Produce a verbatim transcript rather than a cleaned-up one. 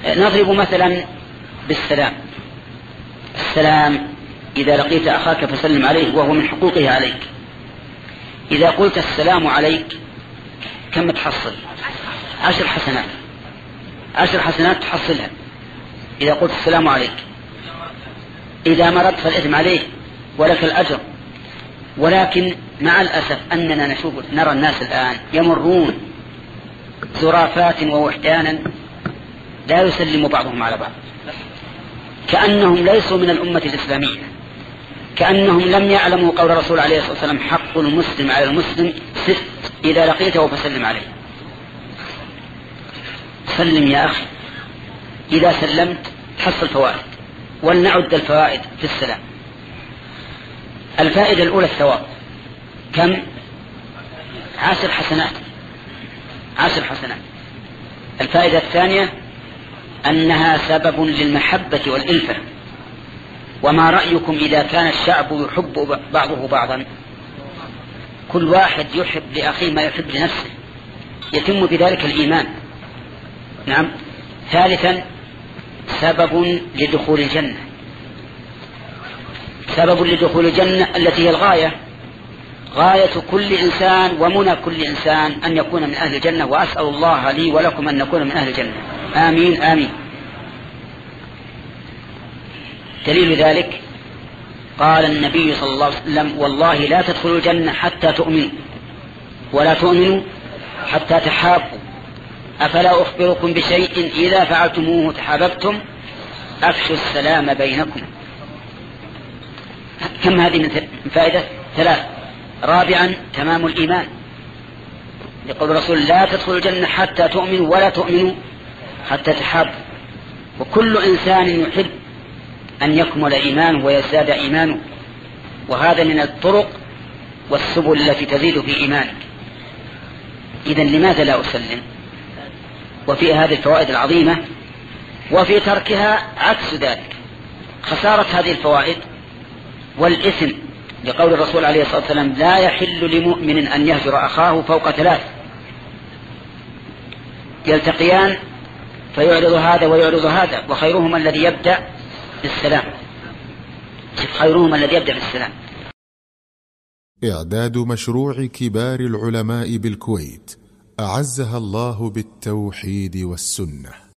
نضرب مثلا بالسلام. السلام إذا لقيت أخاك فسلم عليه وهو من حقوقه عليك. إذا قلت السلام عليك كم تحصل؟ عشر حسنات، عشر حسنات تحصلها إذا قلت السلام عليك. إذا مرضت فالإثم عليه ولك الأجر. ولكن مع الأسف أننا نشوف نرى الناس الآن يمرون زرافات ووحدانا لا يسلم بعضهم على بعض، كأنهم ليسوا من الأمة الإسلامية، كأنهم لم يعلموا قول الرسول عليه الصلاة والسلام: حق المسلم على المسلم ست إذا لقيته فسلم عليه. سلم يا أخي، إذا سلمت تحصل فوائد. ولنعد الفوائد في السلام. الفائدة الأولى الثواب، كم؟ عشر حسنات، عشر حسنات. الفائدة الثانية أنها سبب للمحبة والإلفة. وما رأيكم إذا كان الشعب يحب بعضه بعضا؟ كل واحد يحب لأخيه ما يحب لنفسه، يتم بذلك الإيمان. نعم. ثالثا سبب لدخول الجنة، سبب لدخول الجنة التي هي الغاية، غاية كل إنسان ومنى كل إنسان أن يكون من أهل الجنة. وأسأل الله لي ولكم أن نكون من أهل الجنة، آمين آمين. دليل ذلك قال النبي صلى الله عليه وسلم: والله لا تدخلوا الجنة حتى تؤمنوا، ولا تؤمنوا حتى تحابوا، أفلا أخبركم بشيء إذا فعلتموه تحاببتم؟ أفشوا السلام بينكم. كم هذه من فائدة؟ ثلاث. رابعا تمام الإيمان، يقول الرسول: لا تدخلوا الجنة حتى تؤمنوا ولا تؤمنوا حتى تحابوا. وكل إنسان يحب أن يكمل إيمانه ويزداد إيمانه، وهذا من الطرق والسبل التي تزيد في إيمانك. إذن لماذا لا أسلم؟ وفي هذه الفوائد العظيمة، وفي تركها عكس ذلك، خسارة هذه الفوائد والإثم، لقول الرسول عليه الصلاة والسلام: لا يحل لمؤمن أن يهجر أخاه فوق ثلاث، يلتقيان فيعرض هذا ويعرض هذا، وخيرهما الذي يبدأ بالسلام. خيرهما الذي يبدأ بالسلام. إعداد مشروع كبار العلماء بالكويت أعزها الله بالتوحيد والسنة.